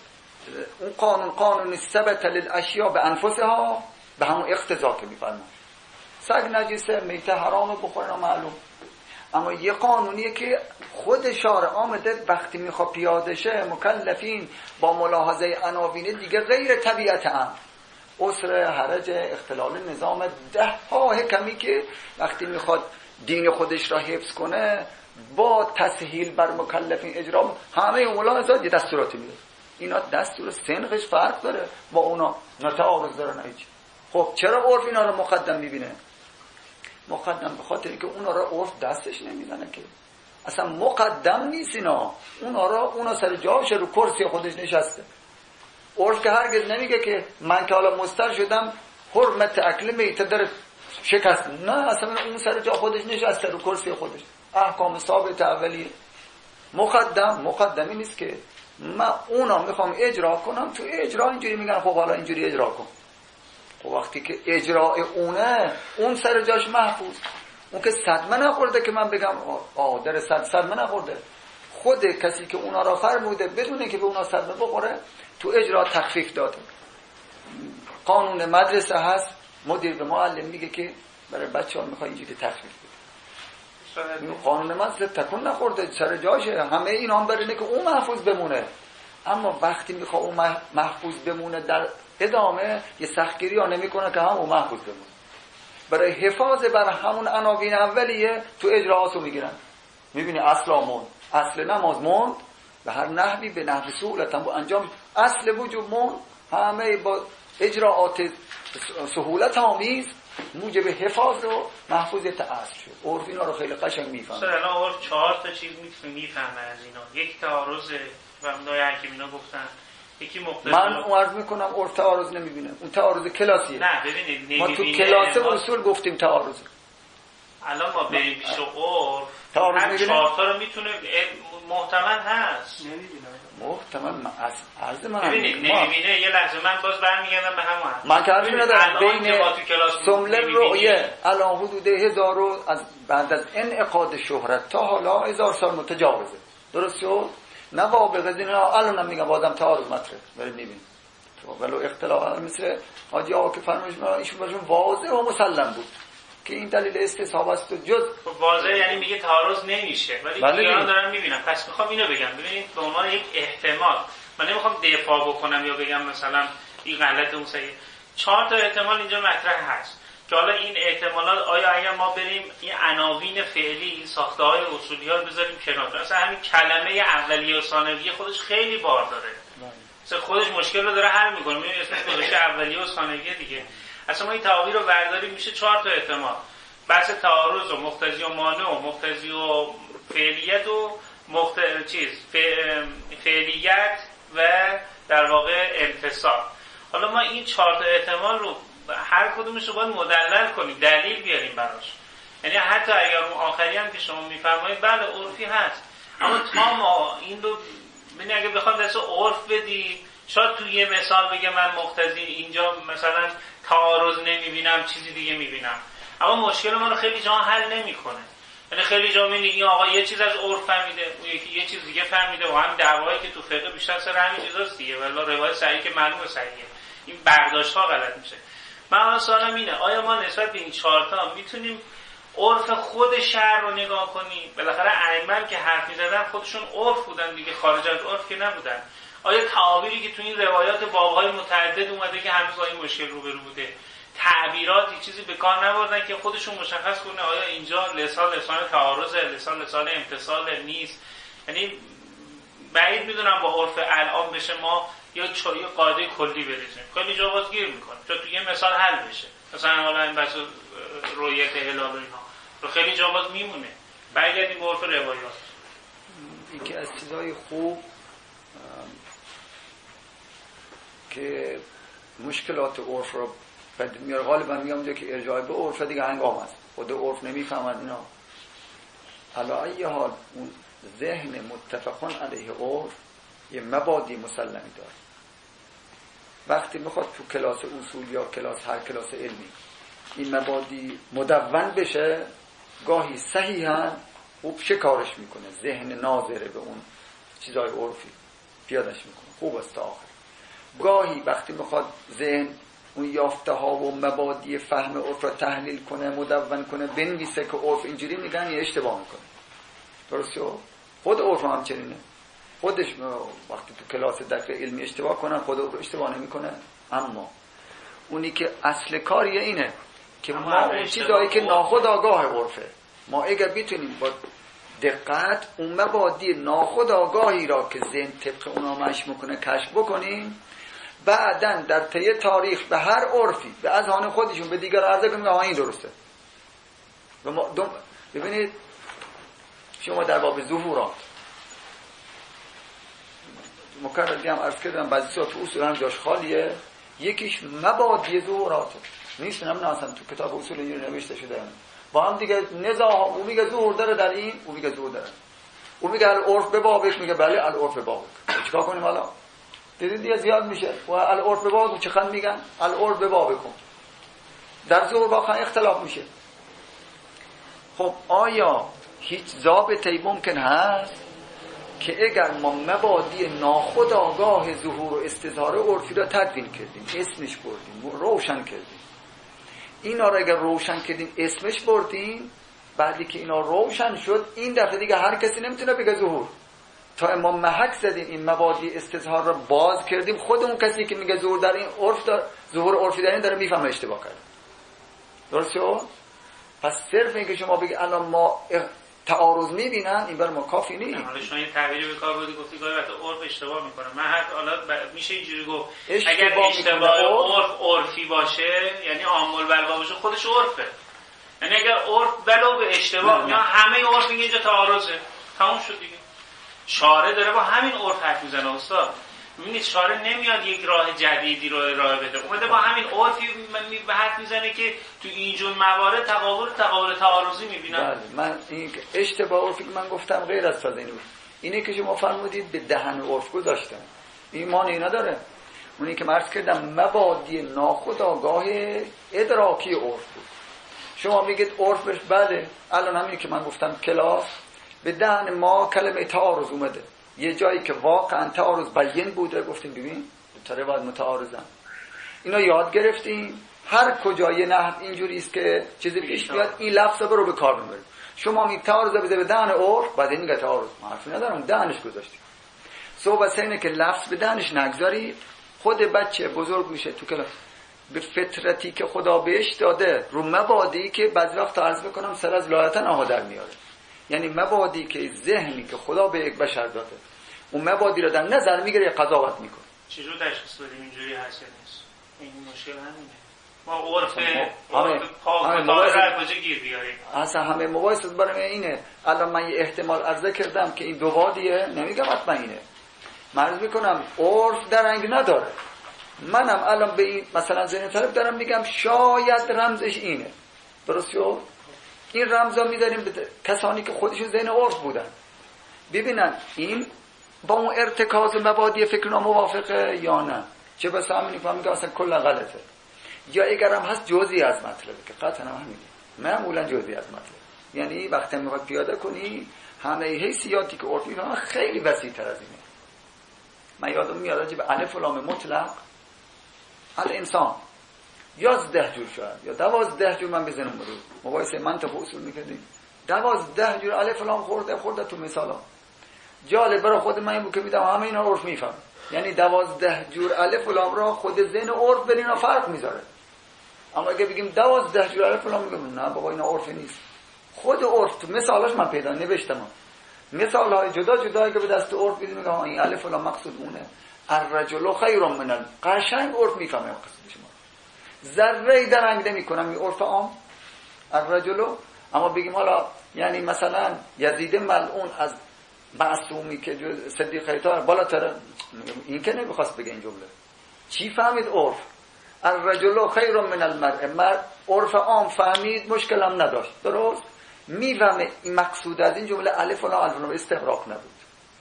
[SPEAKER 2] قانون ثبت للاشیاء به انفسها، به همون اقتضا که میفرمایند سگ نجسه میته حرام بخورن معلوم. اما یه قانونیه که خود شارع آمده وقتی میخواد پیاده شه مکلفین با ملاحظه عناوین دیگه غیر طبیعت امر، عسر، حرج، اختلال نظام، ده ها حکمی که وقتی میخواد دین خودش را حفظ کنه با تسهیل بر مکلفین اجرا، همه ملاحظات یه دستوراتی میده. اینا دستور سنخش فرق داره با اونا، نتعارض داره نه هیچ. خب چرا عرف اینا رو مقدم میبینه؟ مقدم به خاطر که اونا را عرف دستش نمیزنه که اصلا مقدم نیست اینا، اونا سر جاش رو کرسی خودش نشسته. عرف که هرگز نمیگه که من که حالا مستر شدم حرمت اکل میته در شکست نه، اصلا اون سر جا خودش نشسته رو کرسی خودش. احکام ثابت اولیه مقدمی نیست که من اونا میخوام اجرا کنم، تو اجرا اینجوری میگن خب حالا اینجوری اجرا کن. خب وقتی که اجرا اونه، اون سر جاش محفوظ، اون که صدمه نخورده که من بگم در صدمه نخورده. خود کسی که اونا را فرموده بدونه که به اونا صدمه بخوره تو اجرا تخفیف داده. قانون مدرسه هست، مدیر به معلم میگه که برای بچه‌ها میخواد اینجوری تخفیف بده. قانون مدرسه تکون نخورده، سر جاشه، همه اینا هم برای اینه که اون محفوظ بمونه. اما وقتی میخواد اون محفوظ بمونه در ادامه یه سختگیری ها نمیکنه که هم اون محفوظ بمونه. برای حفاظ بر همون عناوین اولیه تو اجراهاتو میگیرن. میبینی اصل نماز موند به هر نحوی به نحو سهولت با انجام، اصل وجود موند، همه با اجراعات سهولت آمیز موجب حفاظ و محفوظیت اصل شد. عرف اینا رو خیلی قشنگ میفهمه.
[SPEAKER 4] الان عرف 4 تا چیز میفهمه از اینا. یک تعارض و اونای حکیم اینا گفتن، یکی مقتضی.
[SPEAKER 2] من عرض میکنم عرف تعارض نمیبینه، اون تعارض کلاسیه.
[SPEAKER 4] نه ببینید
[SPEAKER 2] ما تو کلاس اصول گفتیم تعارض.
[SPEAKER 4] الان ما بریم پیش عرف
[SPEAKER 2] تعارض
[SPEAKER 4] هر 4 تا رو میتونه محتمل هست.
[SPEAKER 2] محتمل عرض من
[SPEAKER 4] ببینید نمیبینه. یه لحظه من باز برمیگردم به همون
[SPEAKER 2] من که حرفی ندارم. بین سمله رؤیه الان حدود 1000 از بعد از انعقاد شهرت تا حالا 1000 سال متجاوزه. درست شد؟ نه وابقه دین الان میگم بازم تعارض مطرح برید میبینید. ولو اختلاف مثل حاجی آقا که فرمایش ایشون براشون واضح و مسلم بود که این دلیل استصحاب است و جز
[SPEAKER 4] واضح یعنی میگه تعارض نمیشه، ولی دیگران دارن میبینن. پس میخوام اینو بگم، ببینید به عنوان یک احتمال، من نمیخوام دفاع بکنم یا بگم مثلا این غلط اون صحیح. 4 تا احتمال اینجا مطرح هست که حالا این احتمالات آیا اگر ما بریم این عناوین فعلی ساخته‌های اصولی ها رو بذاریم کنار، اصلا همین کلمه اولیه و ثانویه خودش خیلی بار داره، اصلا خودش مشکل رو داره حل میکنه. میبینید اسمش گذاشته اولیه و ثانویه دیگه. اصلا ما این تعابیر رو برداریم میشه 4 تا احتمال. بحث تعارض و مقتضی و مانع و مقتضی و فعلیت و فعلیت و در واقع امتصال. حالا ما این 4 تا احتمال رو هر کدومش رو باید مدلل کنیم، دلیل بیاریم براش. یعنی حتی اگر اون آخری هم که شما میفرمایید بله عرفی هست، اما تا ما این رو ببین اگه بخوام دست عرف بدی، شاید تو یه مثال بگه من مقتضی اینجا مثلا تعارض نمیبینم چیزی دیگه میبینم، اما مشکل ما رو خیلی جا حل نمیکنه. یعنی خیلی جا میبینی این آقا یه چیز از عرف فهمیده، اون یکی یه چیز دیگه فهمیده و هم دعوایی که تو فقه بیشتر سر همین چیزاست دیگه، ولی روایت صحیح که معلومه صحیحه، این برداشت ها غلط میشه. من اصلا سوالم اینه آیا ما نسبت به این 4 تا میتونیم عرف خود شهر رو نگاه کنیم؟ بالاخره ائمه که حرف میزدن خودشون عرف بودن دیگه، خارج از عرف که نبودن. آیا تعابیری که تو این روایات بابهای متعدد اومده که همه با این مشکل روبرو بوده، تعبیراتی چیزی به کار نبردن که خودشون مشخص کنه آیا اینجا لسان تعارض، لسان امتصال نیست؟ یعنی بعید میدونم با عرف الان بشه ما یا قاعده کلی برسیم. خیلی جا باز گیر میکنه تا تو یه مثال حل بشه، مثلا حالا این بحث رؤیت هلال و اینها رو خیلی جا باز میمونه. برگردیم به عرف روایات.
[SPEAKER 2] یکی از چیزای خوب که مشکلات عرف رو بعد میاره غالبا میگم که ارجاع به عرف دیگه هنگام است، خود عرف نمیفهمن اینا. حالا ای حال اون ذهن متفقون علیه عرف یه مبادی مسلمی داره. وقتی میخواد تو کلاس اصول یا هر کلاس علمی این مبادی مدون بشه، گاهی صحیحاً خوب شکارش میکنه، ذهن ناظره به اون چیزای عرفی پیادش میکنه، خوب است تا آخر. گاهی وقتی میخواد ذهن اون یافته ها و مبادی فهم عرف را تحلیل کنه، مدون کنه، بنویسه که عرف اینجوری میگن، یه اشتباه میکنه. درسته؟ خود عرف هم چنینه. خودش وقتی تو کلاس درس علمی اشتباه کنن، خود عرف اشتباه نمیکنه. اما اونی که اصل کاریه اینه که ما اون چیزایی که ناخودآگاه عرفه، ما اگر بتونیم با دقت اون مبادی ناخودآگاهی را که ذهن طبق اونا مشی میکنه کشف بکنیم، بعدن در طی تاریخ به هر عرفی به اذهان خودشون به دیگر عرضه کنیم این درسته. و ما ببینید شما در باب ظهورات مکرر دیگه هم عرض کردم بعضی ساعت اصول هم جاش خالیه، یکیش مبادی ظهوراته. میشنم نه اصلا تو کتاب اصول اینجوری نوشته شده. با هم دیگه نزاع، اون میگه ظهور داره در این، اون میگه ظهور داره. اون میگه العرف به بابک، میگه بله العرف به بابک. چیکار کنیم حالا؟ دیدید دیگه زیاد میشه. و العرف به بابک چه خند میگن؟ العرف به بابک. در ظهور واقعا اختلاف میشه. خب آیا هیچ ضابطه‌ای ممکن هست که اگر ما مبادی ناخودآگاه ظهور و استظهار عرفی را تدوین کردیم، اسمش بردیم، روشن کردیم، اینا را اگر روشن کردیم، اسمش بردیم، بعدی که اینا روشن شد، این دفعه دیگه هر کسی نمیتونه بگه ظهور. تا ما محک زدیم این مبادی استظهار را باز کردیم، خود اون کسی که میگه ظهور در این عرف داره، ظهور عرفی در این داره، میفهمه اشتباه کرده. درست شد؟ پس صرف اینکه شما بگی الان ما تعارض میبینن، این برای ما کافی نیست.
[SPEAKER 4] حالا شما یه تعبیری به کار بردی، گفتی گاهی وقتا عرف اشتباه میکنه. من حالا میشه اینجوری گفت اگر اشتباه عرفی باشه، یعنی عامل بلوا باشه، خودش عرفه. یعنی اگر عرف ولو به اشتباه، یا همه عرف میگه اینجا تعارضه، تموم شد دیگه. شارع داره با همین عرف حرف میزنه استاد. میبینید شارع نمیاد یک راه جدیدی رو ارائه بده، اومده با همین عرفی حرف میزنه که تو اینجور موارد تقابل تعارضی میبینم.
[SPEAKER 2] بله، من این اشتباه عرفی که من گفتم غیر از تازه اینه که شما فرمودید به دهن عرف گذاشتن، این معنی نداره. اونی که عرض کردم مبادی ناخودآگاه ادراکی عرف بود. شما میگید عرفش بله، الان همینی که من گفتم کلاس به دهن ما کلمه تعارض اومده، یه جایی که واقعا تعارض بین بوده گفتیم ببین تا روایت متعارضن، اینا یاد گرفتیم. هر کجا یه نحو اینجوری است که چیزی پیش بیاد این لفظ رو به کار ببرید. شما می تعارض بده به دهن عرف، بعد این میگه تعارض، حرفی ندارم، دهنش گذاشتیم. صحبت اینه که لفظ به دهنش نگذاری، خود بچه بزرگ میشه تو کلاس به فطرتی که خدا بهش داده، رو مبادی که بعضی وقت عرض میکنم سر از لایتن آها در میاره. یعنی مبادی که ذهنی که خدا به یک بشر داده، اون مبادی رو در نظر میگیره، قضاوت میکنه.
[SPEAKER 4] چجور تشخیص بدیم اینجوری هست یا نیست؟ این مشکل همینه. ما عرف پاک کجا گیر بیاریم؟
[SPEAKER 2] اصلا همه مباحث برای اینه. الان من یه احتمال عرضه کردم که این دو وادیه، نمیگم حتما اینه. من عرض میکنم عرف درنگ نداره. منم الان به این مثلا ذهن طلب دارم میگم شاید رمزش اینه. درست شد؟ این رمزا میذاریم به کسانی که خودشون ذهن عرف بودن، ببینن این با اون ارتکاز مبادی فکرنا موافقه یا نه. چه بس همینی فهمی که اصلا کلا غلطه، یا اگرم هست جزئی از مطلبه که قطعا همینه، معمولا جزئی از مطلب. یعنی وقتی میخواد پیاده کنی همه حیثیاتی که عرف میفهمه خیلی وسیع‌تر از اینه. من یادم میاد راجع به الف و لام مطلق الانسان 11 جور شد یا 12 جور، من بزنم برو مقایسه منطق و اصول میکردیم 12 جور الف و لام خورده تو مثالا. جالب برای خود من این بود که میدم همه اینا عرف میفهم، یعنی 12 جور الف و لام را خود ذهن عرف بین اینا فرق میذاره. اما اگه بگیم 12 جور الف و لام، میگم نه بابا اینا عرف نیست. خود عرف تو مثالاش من پیدا نوشتم، مثال های جدا جدا که به دست عرف بدیم، میگم این الف و لام مقصود اونه. الرجل خیر من قشنگ عرف میفهمه مقصود شما، ذره درنگ نمیکنم این عرف عام الرجل. اما بگیم حالا یعنی مثلا یزید ملعون از معصومی که صدیق خیطار بالاتر، این که نمیخواست بگه این جمله. چی فهمید عرف؟ الرجل خیر من المرء، عرف عام فهمید، مشکلم نداشت. درست میفهمه این مقصود از این جمله الف و لام استغراق نبود.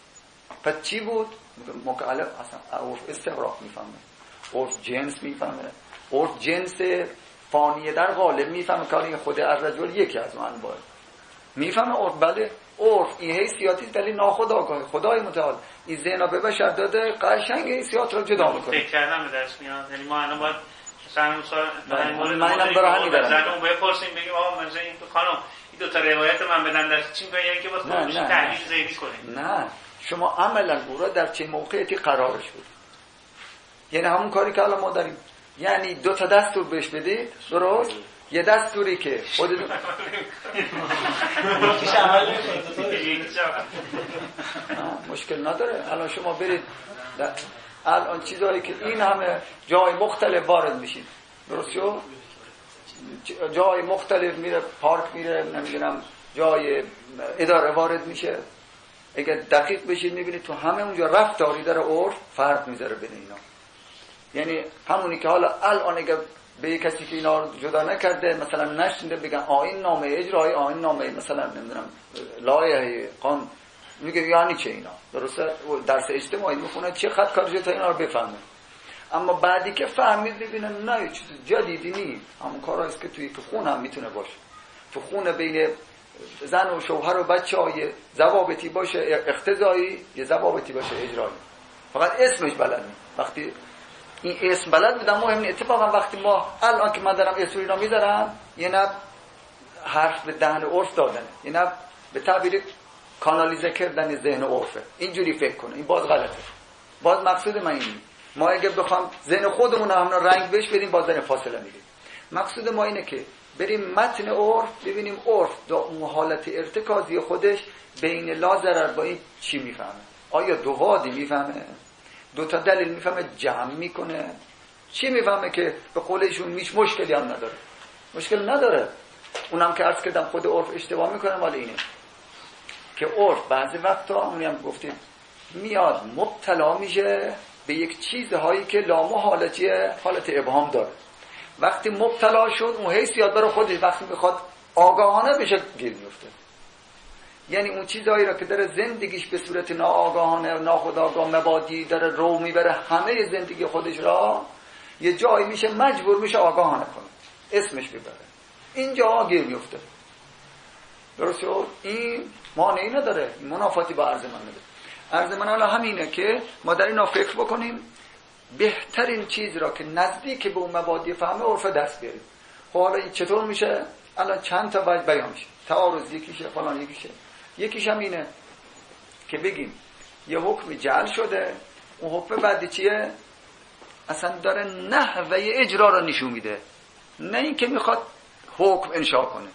[SPEAKER 2] پس چی بود؟ مکالف اصلا عرف استغراق میفهمه، عرف جنس میفهمه، عرف جنس فانیه در غالب میفهمه که خود الرجل یکی از اون انواع میفهمه. عرف بله عرف این حیثیاتی ولی ناخودآگاه خدای متعال این ذهن به بشر داده، قشنگ حیثیات رو جدا میکنه.
[SPEAKER 4] فکر کردم به دست میاد. یعنی ما الان باید مثلا
[SPEAKER 2] منم برای همین دارم
[SPEAKER 4] زنم بپرسیم بگیم آقا مثلا این خانم این دو تا روایت من بدن دست چی میگه که واسه خودش تحلیل ذهنی کنیم.
[SPEAKER 2] نه شما عملا او را در چه موقعیتی قرارش بدید، یعنی همون کاری که الان ما داریم، یعنی دو تا دستور بهش بدید. درست؟ یه دستوری که خودتون مشکل نداره. الان شما برید الان چیزایی که این همه جای مختلف وارد میشید، درست شد؟ جای مختلف میره، پارک میره، نمیدونم جای اداره وارد میشه. اگر دقیق بشید میبینید تو همه اونجا رفتاری داره عرف فرق میذاره بین اینا. یعنی همونی که حالا الان اگر به کسی که اینا رو جدا نکرده مثلا نشنده بگن آیین نامه اجرایی، آیین نامه مثلا نمیدونم لایحه قانون، میگه یعنی چه اینا؟ درسته درس اجتماعی میخونه چه خط کارش تا اینا رو بفهمه. اما بعدی که فهمید ببینن نه چیز جدیدی نیست، همون کارهاییست که توی خون هم میتونه باشه. تو خون بین زن و شوهر و بچه‌های ضوابطی باشه اقتضایی، یه ضوابطی باشه اجرایی. فقط اسمش بلد نیست. وقتی این اسم بلد بودم مهم نیست. اتفاقا وقتی ما الان که من دارم اسمی را میذارم یه نه حرف به دهن عرف دادن، یه نه به تعبیر کانالیزه کردن ذهن عرفه. اینجوری فکر کنه، این باز غلطه. باز مقصود من اینه ما اگه بخوام ذهن خودمون هم رنگ بهش بدیم باز داریم فاصله میگیریم. مقصود ما اینه که بریم متن عرف ببینیم عرف دا اون حالت ارتکازی خودش بین لا ضرر با این چی میفهمه. آیا دو وادی میفهمه؟ دو تا دلیل میفهمه جمع میکنه؟ چی میفهمه که به قولشون مشکلی هم نداره؟ مشکل نداره. اونم که عرض کردم خود عرف اشتباه میکنه. مال اینه که عرف بعضی وقتا اونی هم گفتیم میاد مبتلا میشه به یک چیزهایی که لامحاله حالت ابهام داره. وقتی مبتلا شد اون حیثیت برای خودش وقتی میخواد آگاهانه بشه گیر میفته. یعنی اون چیزهایی را که داره زندگیش به صورت ناآگاهانه ناخودآگاه مبادی داره رو میبره همه زندگی خودش را، یه جایی میشه مجبور میشه آگاهانه کنه اسمش ببره، اینجا گیر میفته. درست شد؟ این مانعی نداره، منافاتی با عرض من نداره. عرض من الان همینه که ما در اینا فکر بکنیم بهترین چیز را که نزدیک به اون مبادی فهم عرف دست بیاریم. خب حالا این چطور میشه؟ الان چند تا باید بیان میشه. تعارض یکیشه، فلان یکیشه. یکیش هم اینه که بگیم یه حکم جعل شده، اون حکم بعدی چیه؟ اصلا داره نحوه اجرا را نشون میده، نه این که میخواد حکم انشا کنه.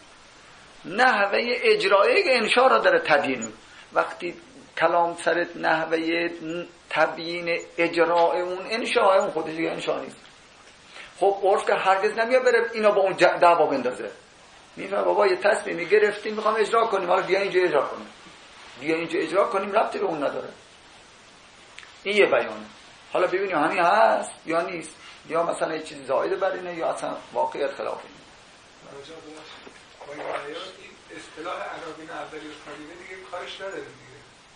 [SPEAKER 2] نحوه اجرای انشا را داره تبیین. وقتی کلام سرت نحوه تبیین اجراء اون انشاء اون خودش دیگه انشاء نیست. خب عرف که هرگز نمیاد بره اینا با اون دعوا بندازه. میفهمه بابا یه تصمیمی گرفتیم میخوام اجرا کنیم، حالا بیا اینجا اجرا کنیم، بیا اینجا اجرا کنیم، ربطی به اون نداره. این یه بیانه. حالا ببینیم همین هست یا نیست، یا مثلا یه چیز زائد بر اینه یا اصلا واقعیت خلاف اینه.
[SPEAKER 5] اصطلاح عناوین اولی و ثانیه دیگه کارش نداره دیگه.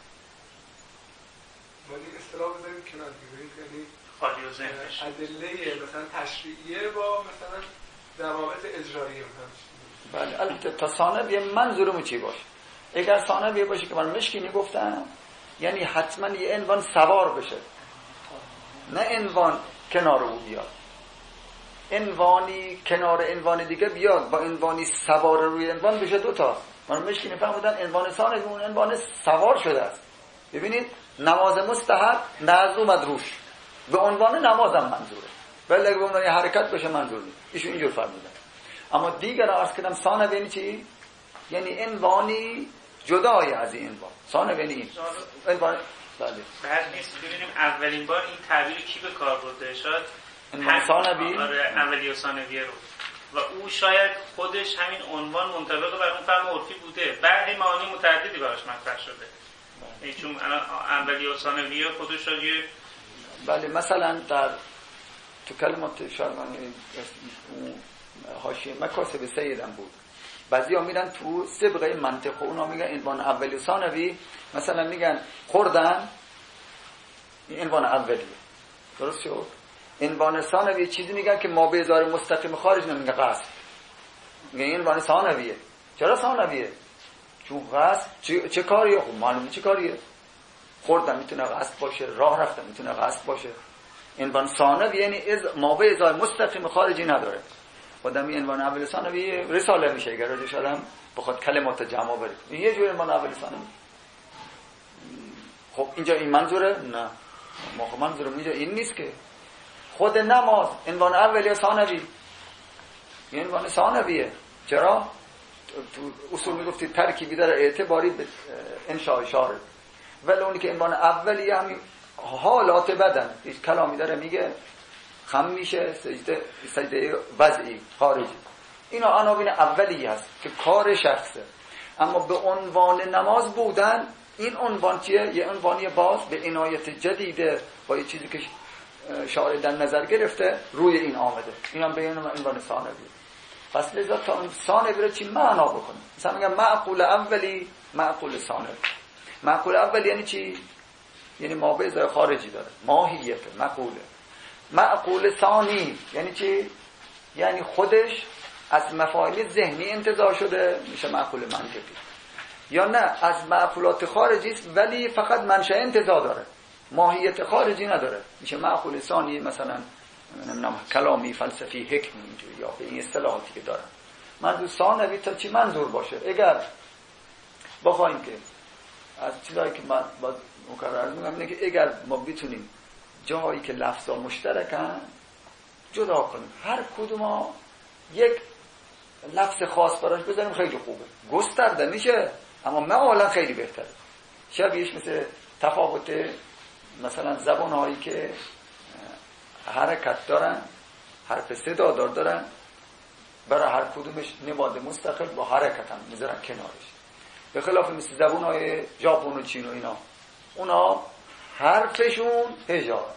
[SPEAKER 5] ما دیگه اصطلاح بذاریم کنار دیگه، یعنی
[SPEAKER 4] خالی و ذهنش
[SPEAKER 5] ادله مثلا تشریعیه با مثلا ضوابط اجراییه هم.
[SPEAKER 2] بله البته تا ثانویه منظورم چی باشه؟ اگر ثانویه باشه که من مشکینی گفتم یعنی حتما یه عنوان سوار بشه، نه عنوان کنار او بیاد. عنوانی کنار عنوان دیگه بیاد با عنوانی سوار روی عنوان بشه دوتا. من مشکینی فهمیدن عنوان ثانوی اون عنوان سوار شده است. ببینید نماز مستحب نزد اومد روش به عنوان نمازم منظوره، ولی اگه به عنوان حرکت بشه منظور نیست. ایشون اینجور فرمودن. اما دیگر عرض کردم ثانوی یعنی چی؟ یعنی عنوانی جدای از این عنوان. ثانوی یعنی این عنوان. بله
[SPEAKER 4] بعد نیست ببینیم اولین بار این تعبیر کی به کار برده؟ شاید
[SPEAKER 2] ثانوی
[SPEAKER 4] اولی و ثانویه رو و او شاید خودش همین عنوان منطبق بر اون فهم عرفی بوده، بعد معانی متعددی براش مطرح شده. چون اولی و ثانویه خودش شاید
[SPEAKER 2] بله مثلا در تو کلمات شارمانی حاشیه مکاسب سیدم بود، بعضیا میرن تو سبقه منطق اونا میگن عنوان اولی و ثانوی، مثلا میگن خوردن این عنوان اولیه، درست شد؟ عنوان ثانوی چیزی میگن که ما به ازار مستقیم خارج نمیگه قصد، میگن این عنوان ثانویه. چرا ثانویه؟ چون قصد چه کاریه؟ خب معلومه چه کاریه. خوردن میتونه قصد باشه، راه رفتن میتونه قصد باشه. عنوان ثانوی یعنی ما به ازار مستقیم خارجی نداره. خودم این عنوان اول ثانوی رساله میشه اگر راجعش آدم بخواد کلمات جمع بره. این یه جور عنوان اول ثانوی. خب اینجا این منظوره؟ نه. ما خب منظورم اینجا این نیست که خود نماز عنوان اول یا ثانوی. این عنوان ثانویه. چرا؟ تو اصول میگفتید ترکیبی داره اعتباری به انشاء اشاره. ولی اونی که عنوان اولیه همین حالات بدن هیچ کلامی داره میگه خم میشه سجده وضعی خارجی، اینا عناوین اولیه هست که کار شخصه. اما به عنوان نماز بودن این عنوان چیه؟ یه عنوانی باز به عنایت جدیده با یه چیزی که شارع در نظر گرفته روی این آمده. این هم به عنوان ثانوی. پس لذا تا ثانوی رو چی معنا بکنه؟ مثلا میگم معقول اولی، معقول ثانوی. معقول اولی یعنی چی؟ یعنی مابعضای خارجی داره، ماهیت معقوله. معقول ثانی یعنی چی؟ یعنی خودش از مفاهیم ذهنی انتزاع شده، میشه معقول منطقی. یا نه از معقولات خارجی است ولی فقط منشأ انتزاع داره، ماهیت خارجی نداره، میشه معقول ثانی. مثلا نمیدونم کلامی، فلسفی، حکمی، اینجوری یا به این اصطلاحاتی که دارن. منظور ثانوی تا چی منظور باشه؟ اگر بخوایم که از چیزایی که من باز مکرر میگم اینه که اگر ما بتونیم جایی که لفظا مشترکن جدا کنیم، هر کدوم ما یک لفظ خاص براش بذاریم، خیلی خوبه، گسترده میشه، اما معالا خیلی بهتره. شبیهش مثل تفاوت مثلا زبانهایی که حرکت دارن، حرف صدادار دارن، برای هر کدومش نماد مستقل با حرکت هم میذارن کنارش. به خلاف مثل زبانهای ژاپن و چین و اینا، اونا حرفشون هجا،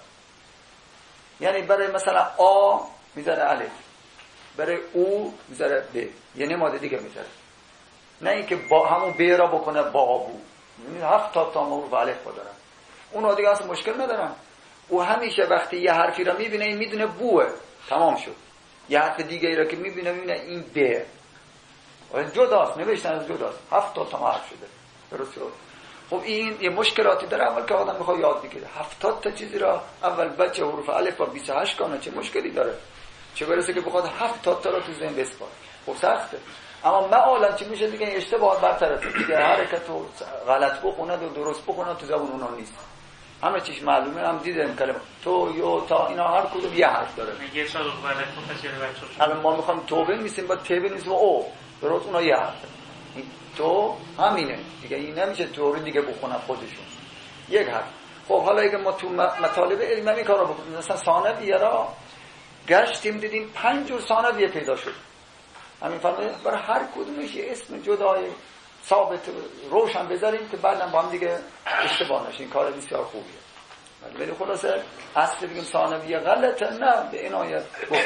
[SPEAKER 2] یعنی برای مثلا آ میذاره الف، برای او میذاره ب، یه نماد دیگه میذاره، نه اینکه با همون ب را بکنه بابو. یعنی 7 تا حروف الف با دارن، اونا دیگه اصلا مشکل ندارن. او همیشه وقتی یه حرفی را میبینه این میدونه بوه، تمام شد. یه حرف دیگه ای را که میبینه این ب، جداست، نوشتن از جداست، 7 تا حرف شده، درست شد. خب این یه مشکلاتی داره اول که آدم میخواد یاد بگیره. 70 تا چیزی را اول بچه حروف الف با 28 کنه، چه مشکلی داره؟ چه برسه که بخواد 70 تا را تو ذهن بسپاره، خب سخته. اما معالا چی میشه دیگه؟ اشتباه برطرف دیگه، حرکت و غلط بخونه و درست بخونه تو زبان اونا نیست، همه چیش معلومه. هم دیدیم کلمه تو، یو، تا، اینا هر کدوم یه حرف داره.
[SPEAKER 4] یه سال غلط بخونه بچه‌ها.
[SPEAKER 2] الان ما میخوام توبه میسیم با ت بنویسیم او، درست اونا یه حرف. این تو همینه دیگه، این نمیشه توبه دیگه بخونن خودشون، یک حرف. خب حالا اگه ما تو مطالب علمی این کارو بکنیم، مثلا ثانویه را گشتیم دیدیم 5 جور ثانویه پیدا شد. همین فرمایید برای هر کدومش یه اسم جدای ثابت روشن بذاریم که بعداً با هم دیگه اشتباه نشه. این کار بسیار خوبیه. ولی خلاصه اصل بگیم ثانویه غلطه، نه، به عنایت بکنید.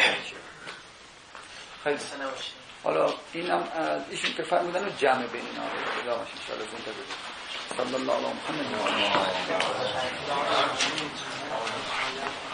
[SPEAKER 2] خیلی حالا اینم ایشون که فرمودن جمع بین اینا رو داشت ان شاء الله زنده بده. صلی الله علیه و محمد و آله.